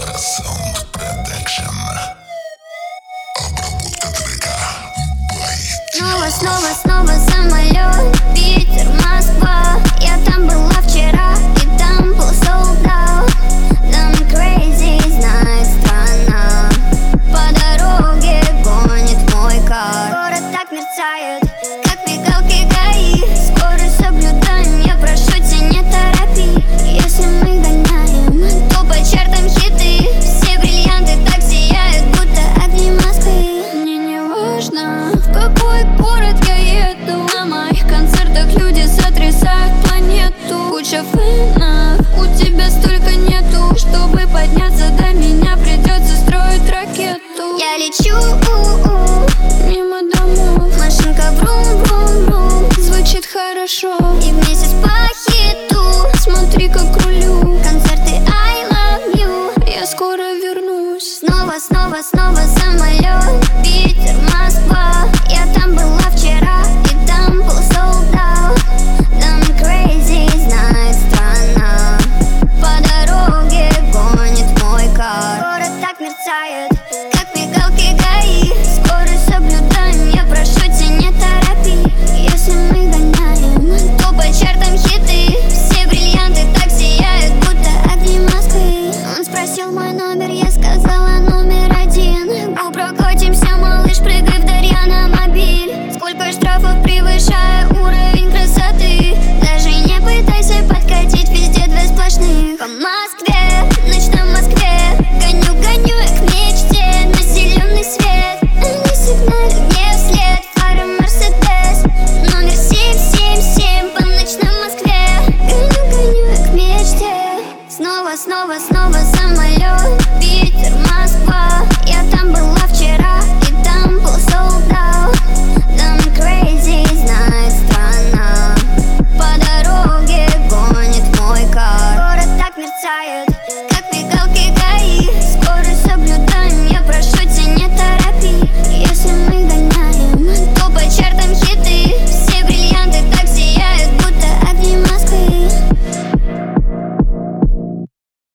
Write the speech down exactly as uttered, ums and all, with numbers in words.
Sound Production. Обработка трека by Снова, снова, снова самолет, Питер, Москва. Я там была вчера, и там был sold out. Там crazy, знает страна. По дороге гонит мой кар. Город так мерцает, как мигалки ГАИ. Скорость соблюдаем, я прошу тебя, не торопи. Если мы гоняем, то по чартам хиты. Все бриллианты так сияют, будто огни Москвы. Мне не важно, в какой город я еду. На моих концертах люди сотрясают планету. Куча фэнов, у тебя столько нету. Чтобы подняться до меня, придется строить ракету. Я лечу мимо домов, машинка врум-врум-врум, звучит хорошо. И вместе с пахиту, смотри, как рулю. Концерты I love you, я скоро вернусь. Снова, снова, снова самолет, Питер, Москва. Я там была вчера, и там был sold out. Там crazy, знает страна. По дороге гонит мой кар. Город так мерцает, как мигалки ГАИ. Скорость соблюдаем, я прошу тебя, не торопи. Если мы гоняем, то по чартам хиты. Все бриллианты так сияют, будто огни Москвы. Он спросил мой номер, я сказала номер один. Гу, прокатимся, малыш, прыгай в Дарьяна мобиль. Сколько штрафов, превышая уровень красоты. Даже не пытайся подкатить, везде две сплошных. По Москве, ночь на Москве. Гоню, гоню я к мечте, на зеленый свет. Они сигналят мне вслед, фары Мерседес. Номер семь семь семь по ночной Москве. Гоню, гоню я к мечте. Снова, снова, снова самолет, Питер, Москва. Я там была вчера,